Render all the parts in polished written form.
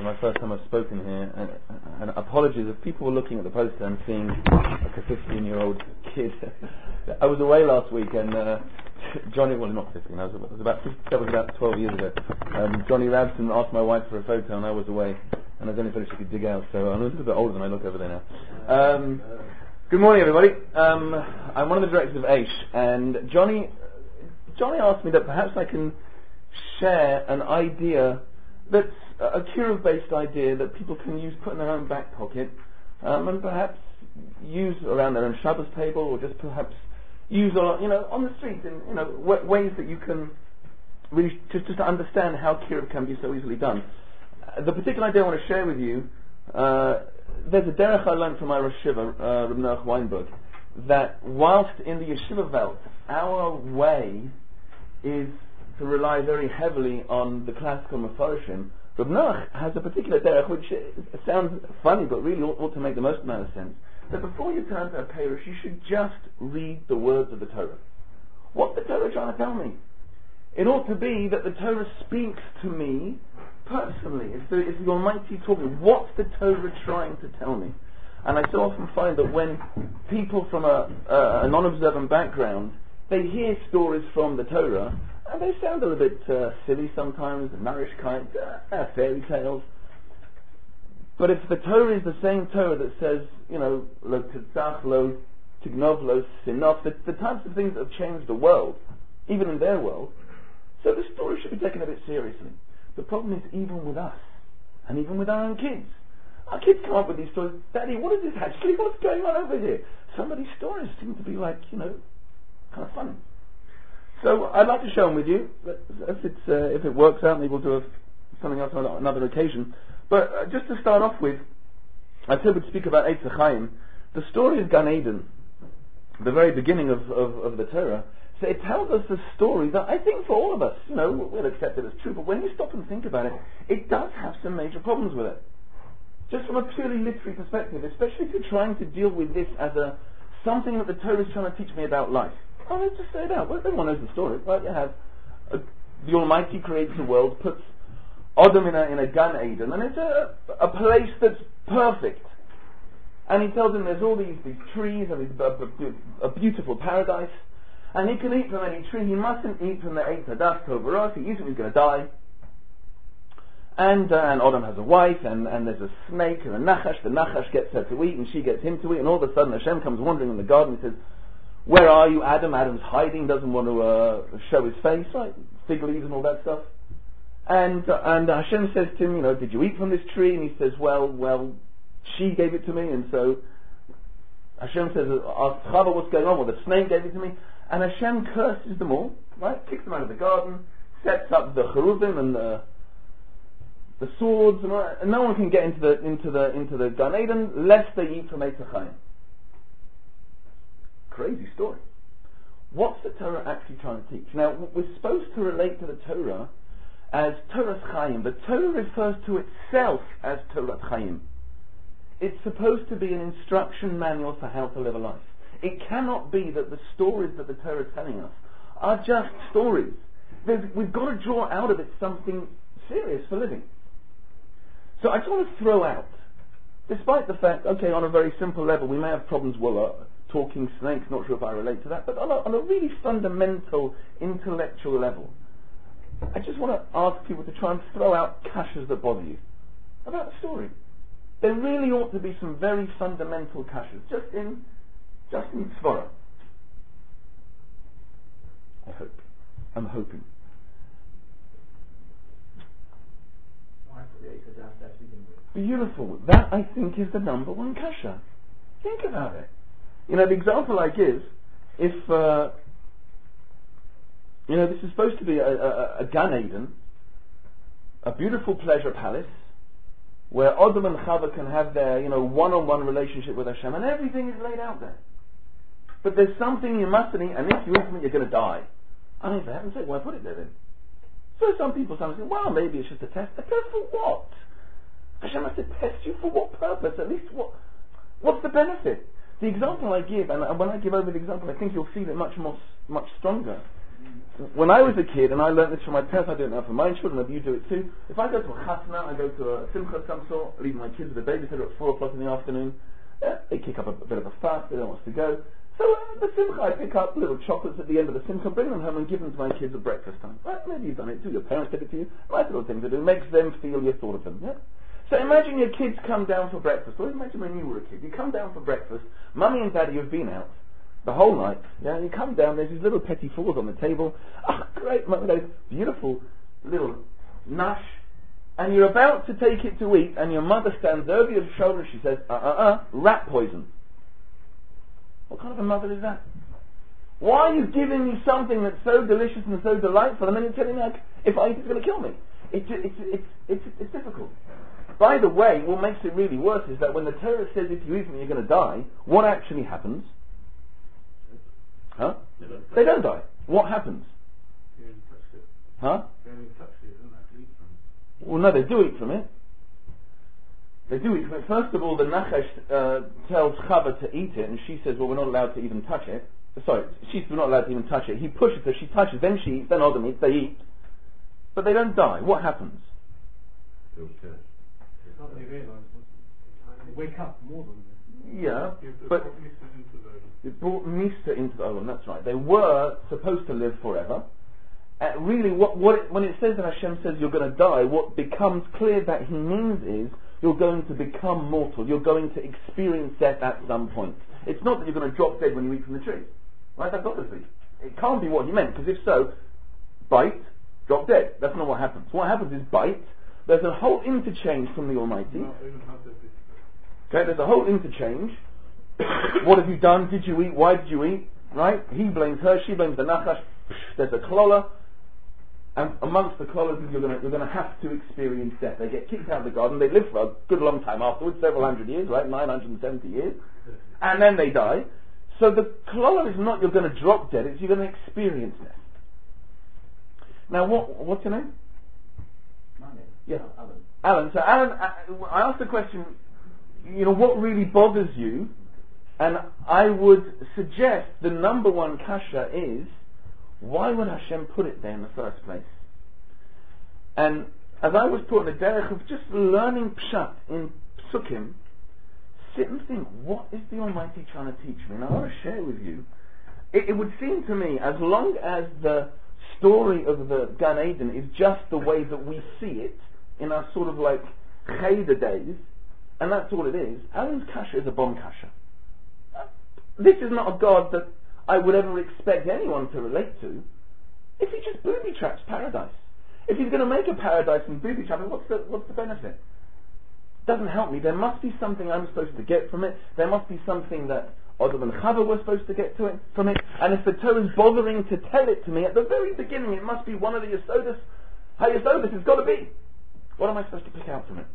my first time I've spoken here, and apologies if people were looking at the poster and seeing like a 15-year-old kid. I was away last week, and Johnny, well not 15, that was about 12 years ago. Johnny Rabson asked my wife for a photo, and I was away, and I was only finished she could dig out, so I'm a little bit older than I look over there now. Good morning, everybody. I'm one of the directors of Aish, and Johnny asked me that perhaps I can share an idea that's a Kiruv-based idea that people can use, put in their own back pocket, and perhaps use around their own Shabbos table, or just perhaps use on the street in ways that you can really just to understand how Kiruv can be so easily done. The particular idea I want to share with you, there's a derech I learned from my Rosh Yeshiva, Reb Noach Weinberg, that whilst in the Yeshiva Welt, our way is to rely very heavily on the classical Mefarshim, Reb Noach has a particular derech which sounds funny but really ought to make the most amount of sense, that before you turn to a Perush, you should just read the words of the Torah. What's the Torah trying to tell me? It ought to be that the Torah speaks to me personally. It's the Almighty talking. What's the Torah trying to tell me? And I so often find that when people from a non-observant background, they hear stories from the Torah, and they sound a little bit silly sometimes, Narishkeit, fairy tales. But if the Torah is the same Torah that says, lo titzach, lo tignov, lo sinov, the types of things that have changed the world, even in their world, so the story should be taken a bit seriously. The problem is even with us, and even with our own kids. Our kids come up with these stories. Daddy, what is this actually? What's going on over here? Some of these stories seem to be like, kind of funny. So I'd like to share them with you. If it works out, maybe we'll do something else on another occasion. But just to start off with, I said we'd speak about Eitz Chaim. The story of Gan Eden, the very beginning of the Torah. So it tells us a story that I think for all of us, we'll accept it as true, but when you stop and think about it, it does have some major problems with it. Just from a purely literary perspective, especially if you're trying to deal with this as something that the Torah is trying to teach me about life. Oh, let's just say it out. Well, everyone knows the story, right? You have the Almighty creates the world, puts Adam in a Gan Eden, and it's a place that's perfect. And he tells him there's all these trees and a beautiful paradise, and he can eat from any tree. He mustn't eat from the Eitz Hadas Tov. If he eats it, he's going to die. And Adam has a wife, and there's a snake and a Nachash. The Nachash gets her to eat, and she gets him to eat, and all of a sudden Hashem comes wandering in the garden and says, "Where are you, Adam?" Adam's hiding, doesn't want to show his face, right? Fig leaves and all that stuff. And Hashem says to him, "Did you eat from this tree?" And he says, well, she gave it to me. And so Hashem says, "Ask Chava what's going on." Well, the snake gave it to me. And Hashem curses them all, right? Kicks them out of the garden, sets up the cheruvim and the swords, and no one can get into the Gan Eden lest they eat from Eitz Chaim. Crazy story. What's the Torah actually trying to teach? Now, we're supposed to relate to the Torah as Torah Chaim. The Torah refers to itself as Torah Chaim. It's supposed to be an instruction manual for how to live a life. It cannot be that the stories that the Torah is telling us are just stories. We've got to draw out of it something serious for living. So I just want to throw out, despite the fact, on a very simple level, we may have problems with talking snakes, not sure if I relate to that, but on a really fundamental intellectual level, I just want to ask people to try and throw out kashas that bother you about the story. There really ought to be some very fundamental kashas, just in Tzvara. I'm hoping. Beautiful. That, I think, is the number one kasha. Think about it. The example I give, if this is supposed to be a Gan Eden, a beautiful pleasure palace, where Adam and Chava can have their one-on-one relationship with Hashem, and everything is laid out there. But there's something you mustn't eat, and if you eat from it, you're going to die. I mean, for heaven's sake, why put it there then? So some people say, well, maybe it's just a test. A test for what? Hashem has to test you for what purpose? At least what's the benefit? The example I give, and when I give over the example, I think you'll feel it much stronger, when I was a kid, and I learned this from my parents, I do it now for my children, maybe you do it too. If I go to a chasna, I go to a simcha of some sort, leave my kids with a babysitter at 4 o'clock in the afternoon, they kick up a bit of a fuss, they don't want us to go. So at the simcha, I pick up little chocolates at the end of the simcha, bring them home and give them to my kids at breakfast time. Right? Maybe you've done it too, your parents did it to you. Nice little thing to do, makes them feel you thought of them. Yeah? So imagine your kids come down for breakfast, or imagine when you were a kid, you come down for breakfast, mummy and daddy have been out the whole night, yeah, you come down, there's these little petit fours on the table, great, those beautiful little nash, and you're about to take it to eat, and your mother stands over your shoulder and she says, rat poison. What kind of a mother is that? Why are you giving me something that's so delicious and so delightful, and then you're telling me if I eat it's going to kill me? It's difficult. By the way, what makes it really worse is that when the Torah says if you eat me you're going to die, what actually happens? Huh? They don't die. What happens? Huh? Well, no, they do eat from it. They do eat from it. First of all, the Nachash tells Chava to eat it, and she says, well, we're not allowed to even touch it. Sorry, she's not allowed to even touch it. He pushes her, she touches, then she eats, then Adam eats, they eat. But they don't die. What happens? They wake up more than yeah, but it brought Misa into the oven, that's right. They were supposed to live forever. Really, when it says that Hashem says you're going to die, what becomes clear that He means is you're going to become mortal. You're going to experience death at some point. It's not that you're going to drop dead when you eat from the tree. Right? That's obviously. It can't be what He meant, because if so, bite, drop dead. That's not what happens. What happens is bite. There's a whole interchange from the Almighty. Okay, there's a whole interchange. What have you done? Did you eat? Why did you eat? Right? He blames her, she blames the Nachash. There's a klola, and amongst the klolas you're going to have to experience death. They get kicked out of the garden. They live for a good long time afterwards, several hundred years, right? 970 years, and then they die. So the klola is not you're going to drop dead; it's you're going to experience death. Now, what's your name? Yeah, Alan. So Alan, I asked the question, what really bothers you? And I would suggest the number one kasha is, why would Hashem put it there in the first place? And as I was taught in the derech of just learning pshat in psukim, sit and think, what is the Almighty trying to teach me? And I want to share with you, it would seem to me, as long as the story of the Gan Eden is just the way that we see it, in our sort of like Cheder days, and that's all it is, Alan's kasha is a bomb kasha. This is not a God that I would ever expect anyone to relate to. If he just booby traps paradise, if he's going to make a paradise and booby trap it, what's the benefit? Doesn't help me. There must be something I'm supposed to get from it. There must be something that Adam and Chava were supposed to get from it. And if the Torah is bothering to tell it to me at the very beginning, it must be one of the Yesodis. HaYesodis, it's got to be. What am I supposed to pick out from it?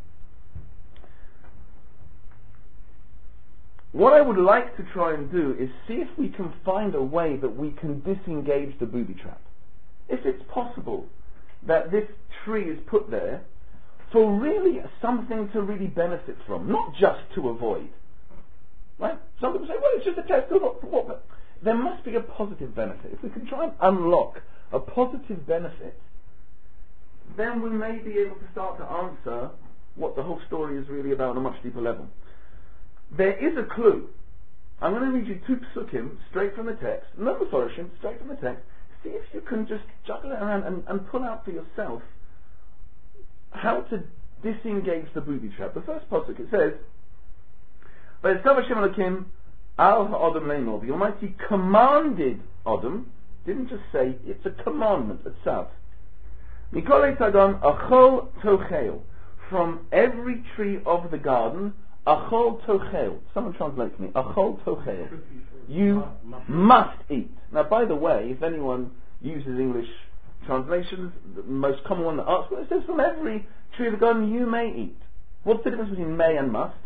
What I would like to try and do is see if we can find a way that we can disengage the booby trap. If it's possible that this tree is put there for really something to really benefit from, not just to avoid. Right? Some people say, well, it's just a test of what? But there must be a positive benefit. If we can try and unlock a positive benefit, then we may be able to start to answer what the whole story is really about on a much deeper level. There is a clue. I'm going to read you 2 psukim straight from the text, no Meforshim, straight from the text. See if you can just juggle it around and pull out for yourself how to disengage the booby trap. The first pasuk, it says, "Vayetzav Hashem Elokim al ha'adam le'imor." The Almighty commanded Adam, didn't just say, it's a commandment, a tzav. Mikol eitz Adam achol tochel. From every tree of the garden, achol tochel. Someone translate for me. Achol tochel. You must eat. Now, by the way, if anyone uses English translations, the most common one that asks, well, it says from every tree of the garden you may eat. What's the difference between may and must?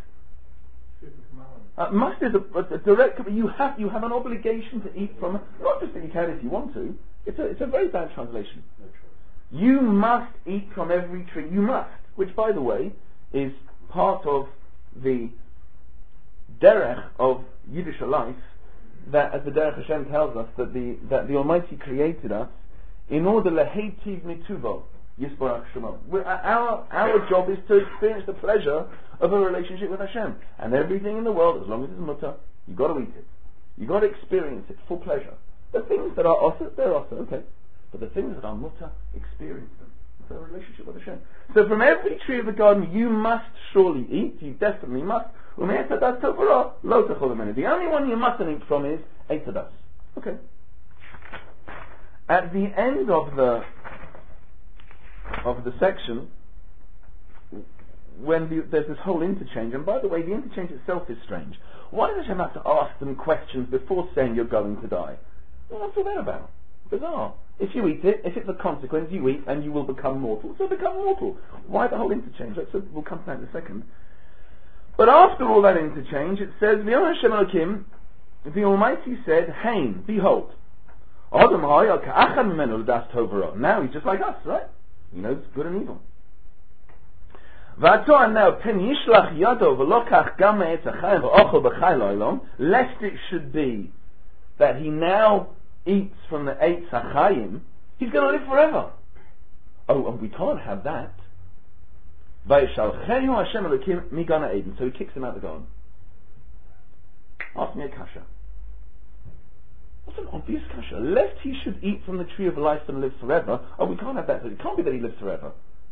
Must is a direct. You have an obligation to eat from. Not just that you can if you want to. It's a very bad translation. You must eat from every tree. You must, which, by the way, is part of the derech of Yiddish life, that, as the Derech Hashem tells us, that the Almighty created us in order lehetiv mituvo yisborach shemo. Our job is to experience the pleasure of a relationship with Hashem, and everything in the world, as long as it's mutter, you got to eat it. You got to experience it for pleasure. The things that are osir, they're osir, okay, but the things that are mutter, experience them. It's a relationship with Hashem. So from every tree of the garden, you must surely eat. You definitely must. The only one you mustn't eat from is Eitz Hadas. Okay. At the end of the section, when there's this whole interchange, and by the way, the interchange itself is strange. Why does Hashem have to ask them questions before saying you're going to die? Well, what's all that about? Bizarre. If you eat it, if it's a consequence, you eat and you will become mortal. So become mortal. Why the whole interchange? We'll come to that in a second. But after all that interchange, it says, V'yom Hashem Elokim, the Almighty said, Hain, behold. Now he's just like us, right? He knows good and evil. And now, lest it should be that he now eats from the Eitz HaChaim, he's going to live forever. Oh, and we can't have that. So he kicks him out of the garden. Ask me a kasha. What's an obvious kasha? Lest he should eat from the tree of life and live forever. Oh, we can't have that. It can't be that he lives forever.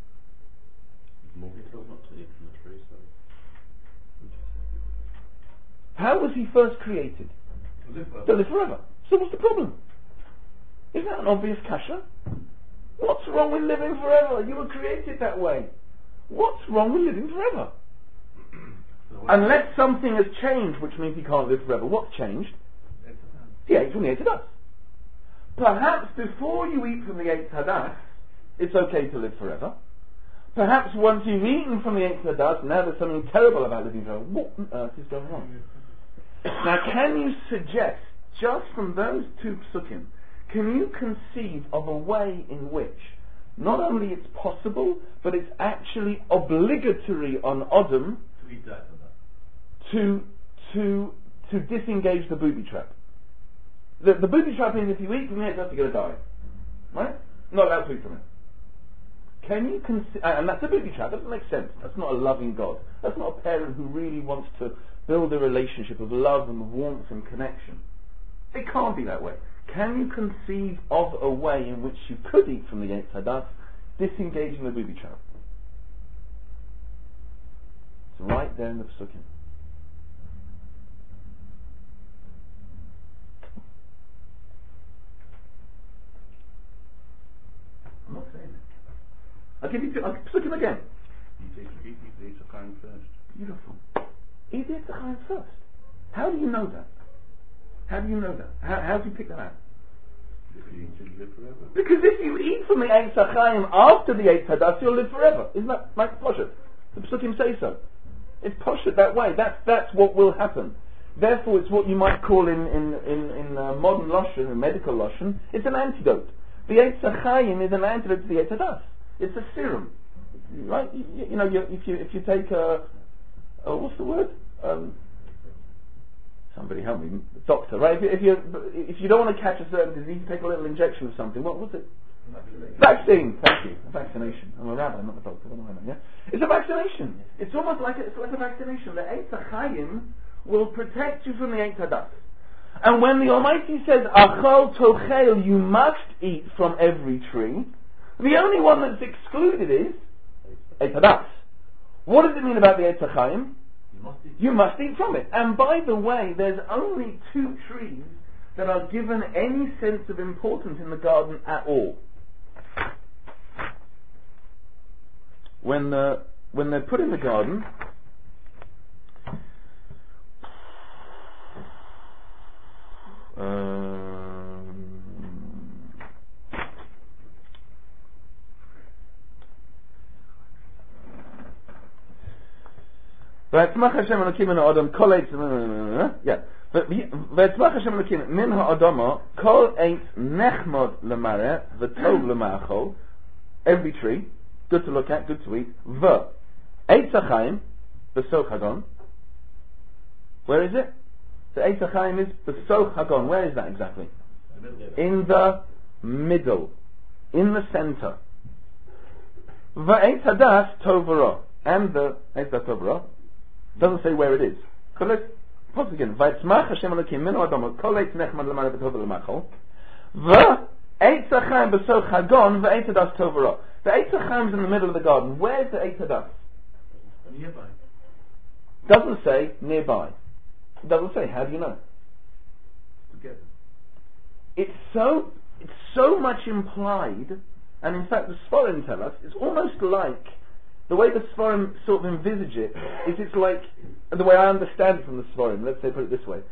How was he first created? To live forever. So what's the problem? Isn't that an obvious kasha? What's wrong with living forever? You were created that way. What's wrong with living forever? Unless something has changed, which means he can't live forever. What's changed? He ate from the Eitz Hadas. Perhaps before you eat from the Eitz Hadas, it's okay to live forever. Perhaps once you've eaten from the Eitz Hadas, now there's something terrible about living forever. What on earth is going on? Now, can you suggest, just from those two psukim, can you conceive of a way in which not only it's possible, but it's actually obligatory on Adam to disengage the booby trap? The booby trap means if you eat from it, you're going to die. Right? Not allowed to eat from it. Can you and that's a booby trap. That doesn't make sense. That's not a loving God. That's not a parent who really wants to build a relationship of love and warmth and connection. It can't be that way. Can you conceive of a way in which you could eat from the Eitz Hadas, disengaging the booby trap? It's right there in the Psukim. I'm not saying it. I'll give you Psukim again. Eat the Eitz HaChaim first. Beautiful. Eat the Eitz HaChaim first. How do you know that? How do you know that? How do you pick that out? Because if you eat from the Eitz HaChaim after the Eitz Hadas, you'll live forever. Isn't that like Poshet? The Psukim say so. It's Poshet that way. That's what will happen. Therefore, it's what you might call in modern Lashon, in medical Lashon, it's an antidote. The Eitz HaChaim is an antidote to the Eitz Hadas. It's a serum, right? You know, if you take what's the word? Somebody help me, doctor, right? If you don't want to catch a certain disease, you take a little injection of something. What was it? Vaccine. Thank you. A vaccination. I'm a rabbi, not a doctor. What do I know? Yeah, it's a vaccination. It's almost like a vaccination. The Eitz HaChaim will protect you from the Eitz Hadas. And when the Almighty says Achal Tochel, you must eat from every tree, the only one that's excluded is Eitz Hadas. What does it mean about the Eitz HaChaim? You must eat from it. And by the way, there's only two trees that are given any sense of importance in the garden at all. When they're put in the garden, V'etzmach Hashem Elokim min ha'adam kol eitz V'etzmach Hashem Elokim min ha'adama kol eitz nechmod l'mareh v'tov l'ma'achol. Every tree, good to look at, good to eat. Eitz HaChaim b'soch hagon. Where is it? The Eitz HaChaim is Besoch Hagon. Where is that exactly? The middle. In the middle. In the center. V'Eitz Hadas Tov V'Ra. And the Eitz Hadas Tov V'Ra doesn't say where it is. So let's pause again. V'Yitzmach Hashem Elokim Minu Adamo Kol Eitz Nechman L'Mara V'Tov L'Machol V'Eitz HaChaim Besoch Hagon V'Eitz Hadas Tov V'Ra. The Eitz HaChaim is in the middle of the garden. Where's the Eitz Hadas? Nearby. Doesn't say nearby. It doesn't say. How do you know? Together. It's so much implied, and in fact the Sforim tell us, it's almost like, the way the Sforim sort of envisage it, is it's like, the way I understand it from the Sforim, let's say put it this way,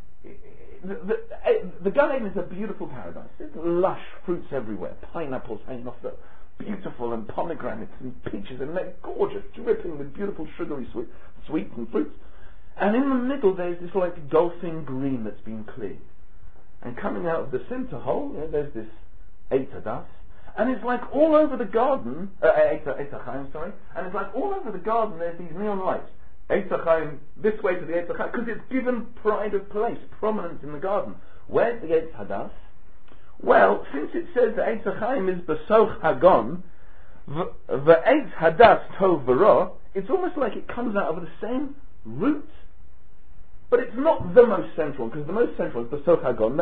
the Gan Eden is a beautiful paradise. There's lush fruits everywhere, pineapples hanging off the beautiful, and pomegranates and peaches, and they're gorgeous, dripping with beautiful sugary sweets and fruits. And in the middle there's this like golfing green that's been cleared. And coming out of the center hole, there's this Eitz Hadas, and it's like all over the garden, Eitz HaChaim, sorry, and it's like all over the garden there's these neon lights. Eitz HaChaim, this way to the Eitz HaChaim, because it's given pride of place, prominence in the garden. Where's the Eitz Hadas? Well, since it says the Eitz HaChaim is Besoch Hagon, the Eitz Hadas Tov V'Ra, it's almost like it comes out of the same root. But it's not the most central, because the most central is Besoch Hagon,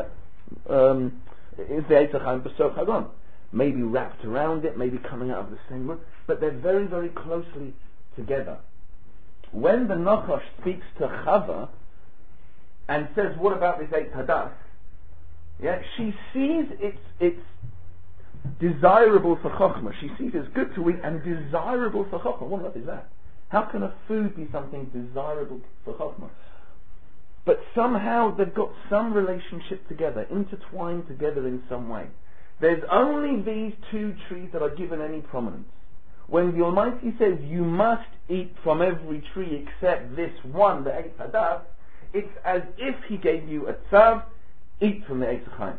is the Eitz HaChaim Besoch Hagon. Maybe wrapped around it, maybe coming out of the same root, but they're very, very closely together. When the Nachash speaks to Chava and says, what about this Eitz Hadas? Yeah, she sees it's desirable for Chokhmah. She sees it's good to eat and desirable for Chokhmah. What on earth is that? How can a food be something desirable for Chokhmah? But somehow they've got some relationship together, intertwined together in some way. There's only these two trees that are given any prominence. When the Almighty says you must eat from every tree except this one, the Eitz Hadas, it's as if He gave you a tzav, eat from the Eitz HaChaim.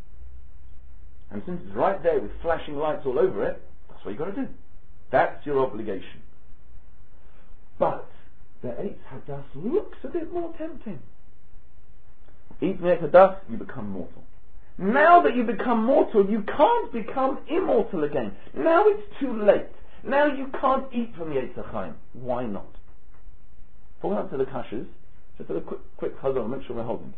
And since it's right there with flashing lights all over it, that's what you've got to do. That's your obligation. But the Eitz Hadas looks a bit more tempting. Eat from the Eitz Hadas, you become mortal. Now that you become mortal, you can't become immortal again. Now it's too late. Now you can't eat from the Eitz HaChaim. Why not? Pulling up to the kashas, just a quick chazon, make sure we're holding.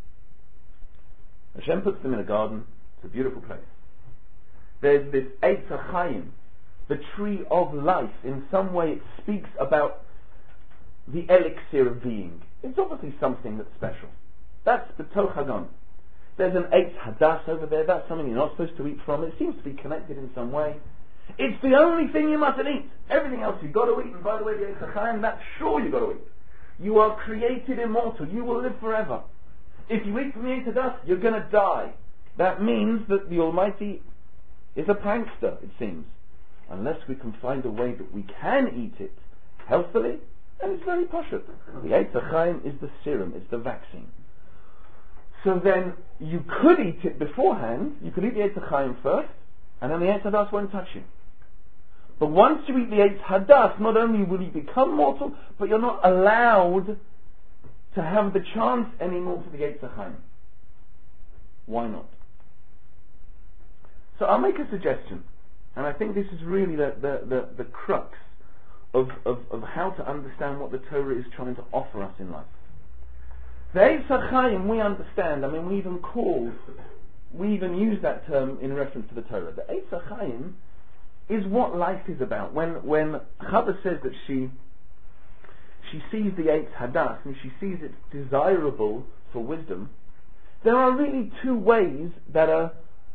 Hashem puts them in a garden. It's a beautiful place. There's this Eitz HaChaim, the tree of life. In some way it speaks about the elixir of being. It's obviously something that's special. That's the Toch Hagon. There's an Eitz Hadas over there. That's something you're not supposed to eat from. It seems to be connected in some way. It's the only thing you mustn't eat. Everything else you've got to eat. And by the way, the Eitz HaChaim, that's sure you've got to eat. You are created immortal. You will live forever. If you eat from the Eitz Hadas, you're going to die. That means that the Almighty is a prankster, it seems. Unless we can find a way that we can eat it healthily, and it's very pashut. The Eitz HaChaim is the serum, it's the vaccine. So then, you could eat it beforehand, you could eat the Eitz HaChaim first, and then the Eitz Hadas won't touch you. But once you eat the Eitz Hadas, not only will you become mortal, but you're not allowed to have the chance anymore for the Eitz HaChaim. Why not? So I'll make a suggestion, and I think this is really the crux of how to understand what the Torah is trying to offer us in life. The Eitz HaChaim, we understand, we even use that term in reference to the Torah. The Eitz HaChaim is what life is about. When Chava says that she sees the Eitz Hadas and she sees it desirable for wisdom, there are really two ways that a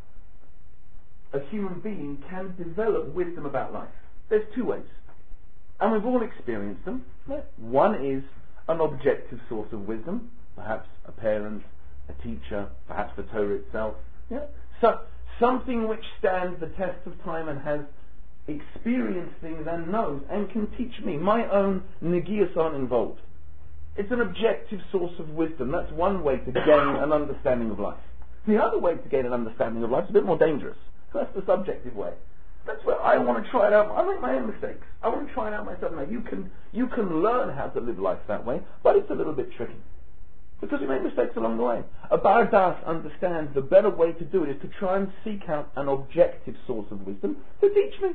human being can develop wisdom about life. There's two ways. And we've all experienced them. One is an objective source of wisdom, perhaps a parent, a teacher, perhaps the Torah itself. So something which stands the test of time and has experienced things and knows and can teach me. My own negiyos aren't involved. It's an objective source of wisdom. That's one way to gain an understanding of life. The other way to gain an understanding of life is a bit more dangerous. That's the subjective way. That's where I want to try it out. I make my own mistakes. I want to try it out myself. Now you can learn how to live life that way, but it's a little bit tricky. Because we make mistakes along the way. A Bar Das understands the better way to do it is to try and seek out an objective source of wisdom to teach me.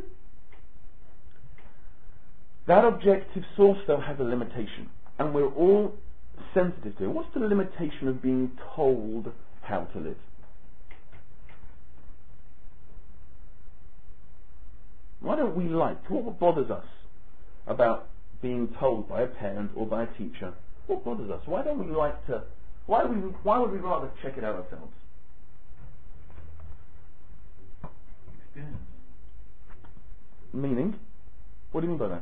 That objective source, though, has a limitation, and we're all sensitive to it. What's the limitation of being told how to live? Why don't we like, what bothers us about being told by a parent or by a teacher? What bothers us? Why don't we like to, why would we rather check it out ourselves? Experience. Meaning? What do you mean by that?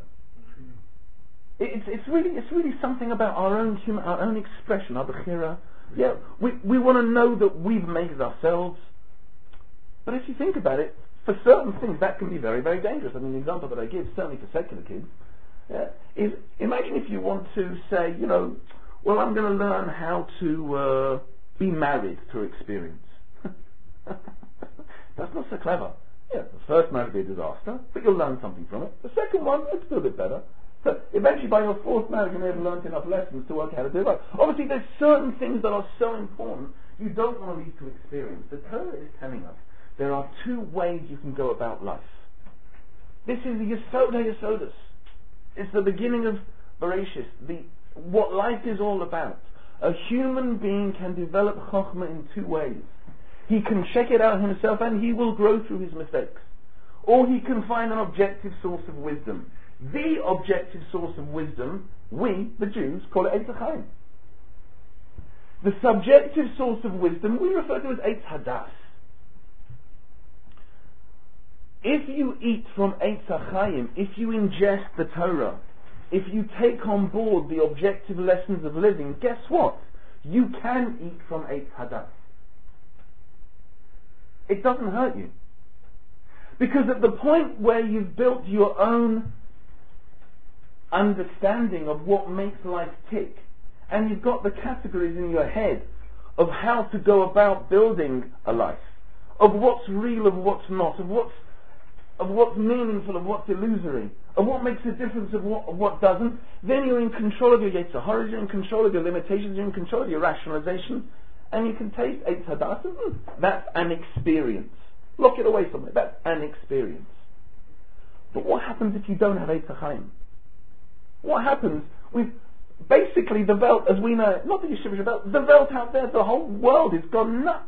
It's really something about our own expression, our bechira. Yeah, we want to know that we've made it ourselves. But if you think about it, for certain things that can be very, very dangerous. I mean, the example that I give, certainly for secular kids, is imagine if you want to say, well, I'm going to learn how to be married through experience. That's not so clever. Yeah, the first marriage will be a disaster, but you'll learn something from it. The second one, it's still a bit better. So eventually by your fourth marriage you may have learned enough lessons to work out how to do it right. Obviously there's certain things that are so important you don't want to leave to experience. The Torah is telling us there are two ways you can go about life. This is the Yesod HaYesodos. It's the beginning of Bereshis, what life is all about. A human being can develop Chokhmah in two ways. He can check it out himself and he will grow through his mistakes. Or he can find an objective source of wisdom. The objective source of wisdom, we, the Jews, call it Eitz HaChaim. The subjective source of wisdom we refer to as Eitz Hadas. If you eat from Eitz HaChaim, if you ingest the Torah, if you take on board the objective lessons of living, guess what? You can eat from Eitz Hadas. It doesn't hurt you. Because at the point where you've built your own understanding of what makes life tick, and you've got the categories in your head of how to go about building a life, of what's real, of what's not, of what's meaningful, of what's illusory, of what makes a difference, of what doesn't, then you're in control of your Yetzer Hara, you're in control of your limitations, you're in control of your rationalization, and you can taste Eitz Hadas. That's an experience. Lock it away somewhere. That's an experience. But what happens if you don't have Eitz HaChaim? What happens with basically the Welt, as we know it, not the Yeshivish Welt, the Welt out there, the whole world has gone nuts.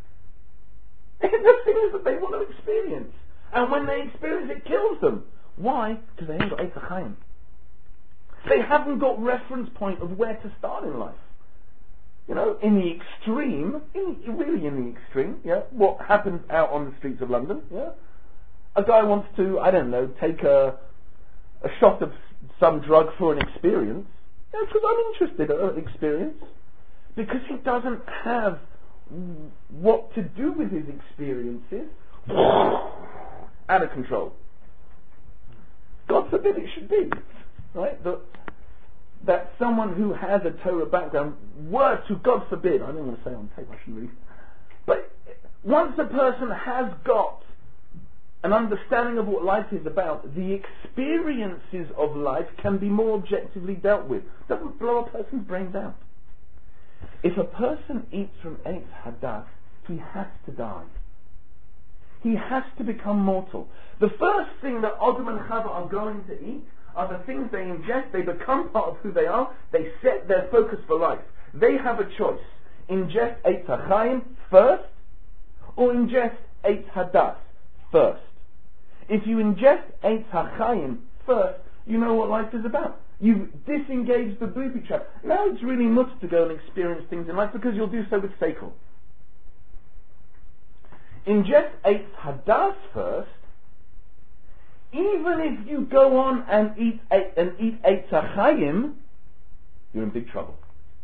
The things that they want to experience. And when they experience it, kills them. Why? Because they haven't got Eitz HaChaim. They haven't got reference point of where to start in life. In the extreme, really in the extreme, what happens out on the streets of London, a guy wants to, take a shot of some drug for an experience, because I'm interested in an experience, because he doesn't have what to do with his experiences, out of control. God forbid it should be, right? That someone who has a Torah background were to, God forbid, I don't want to say on tape, I shouldn't really, but once a person has got an understanding of what life is about, the experiences of life can be more objectively dealt with. It doesn't blow a person's brains out. If a person eats from Eitz Hadas, he has to die. He has to become mortal. The first thing that Adam and Chava are going to eat are the things they ingest. They become part of who they are. They set their focus for life. They have a choice. Ingest Eitz HaChaim first, or ingest Eitz Hadas first. If you ingest Eitz HaChaim first, you know what life is about. You've disengaged the booby trap. Now it's really much to go and experience things in life because you'll do so with seichel. Ingest Eitz Hadas first. Even if you go on and eat Eitz HaChaim, you're in big trouble.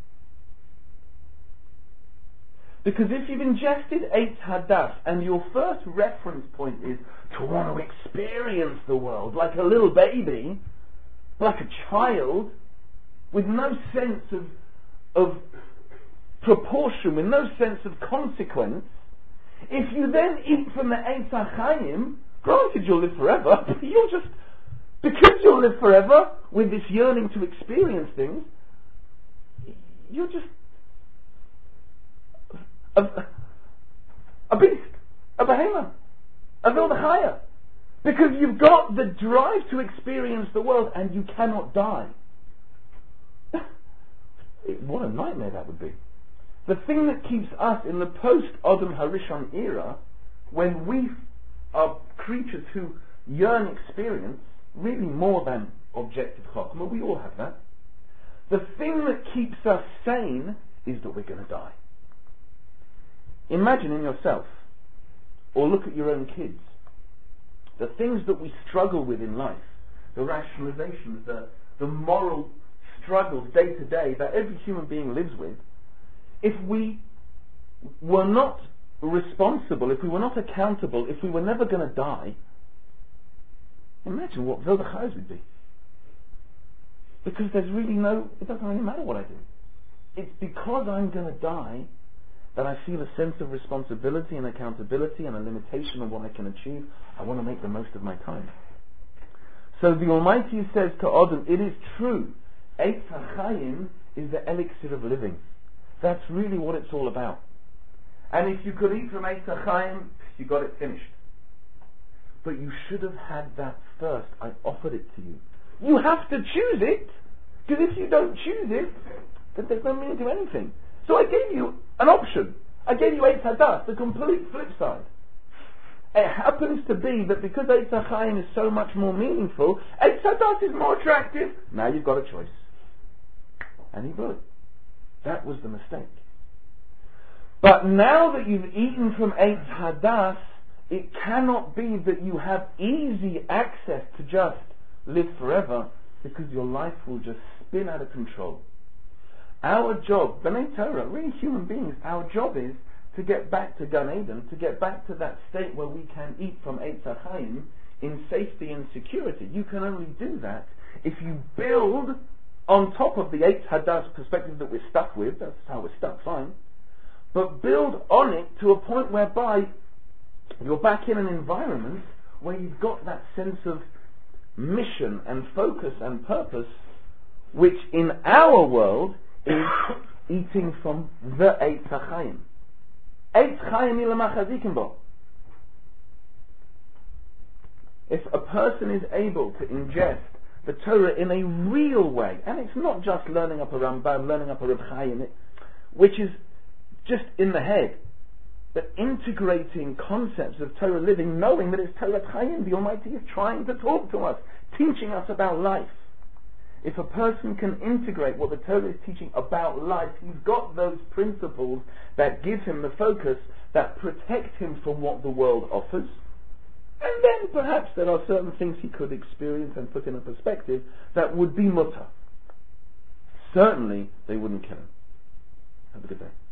Because if you've ingested Eitz Hadas and your first reference point is to want to experience the world like a little baby, like a child, with no sense of proportion, with no sense of consequence, if you then eat from the Eitz HaChaim, granted you'll live forever, but because you'll live forever with this yearning to experience things, a beast, a behemoth, a Vildachaya. Because you've got the drive to experience the world and you cannot die. What a nightmare that would be. The thing that keeps us in the post-Adam Harishon era, when we are creatures who yearn experience, really more than objective chokhmah, we all have that. The thing that keeps us sane is that we're going to die. Imagine in yourself, or look at your own kids, the things that we struggle with in life, the rationalizations, the moral struggles day to day that every human being lives with. If we were not responsible, if we were not accountable, if we were never going to die, imagine what Vildachayos would be. Because there's really it doesn't really matter what I do. It's because I'm going to die that I feel a sense of responsibility and accountability and a limitation on what I can achieve. I want to make the most of my time. So the Almighty says to Adam, it is true, Eitz HaChaim is the elixir of living. That's really what it's all about. And if you could eat from Eitz HaChaim, you got it finished. But you should have had that first. I offered it to you. You have to choose it, because if you don't choose it, then there's no meaning to anything. So I gave you an option. I gave you Eitz Hadas, the complete flip side. It happens to be that because Eitz HaChaim is so much more meaningful, Eitz Hadas is more attractive. Now you've got a choice. And he blew it. That was the mistake. But now that you've eaten from Eitz Hadas, it cannot be that you have easy access to just live forever, because your life will just spin out of control. Our job, B'nai Torah, really human beings, our job is to get back to Gan Eden, to get back to that state where we can eat from Eitz HaChaim in safety and security. You can only do that if you build on top of the Eitz Hadas perspective that we're stuck with. That's how we're stuck, fine. But build on it to a point whereby you're back in an environment where you've got that sense of mission and focus and purpose, which in our world is eating from the Eitz HaChaim. Eitz Chaim ilama chazikim bo. If a person is able to ingest the Torah in a real way, and it's not just learning up a Rambam, learning up a Reb Chaim, which is just in the head, but integrating concepts of Torah living, knowing that it's Torah Chaim, the Almighty is trying to talk to us, teaching us about life. If a person can integrate what the Torah is teaching about life, he's got those principles that give him the focus, that protect him from what the world offers. And then perhaps there are certain things he could experience and put in a perspective that would be mutter. Certainly they wouldn't kill him. Have a good day.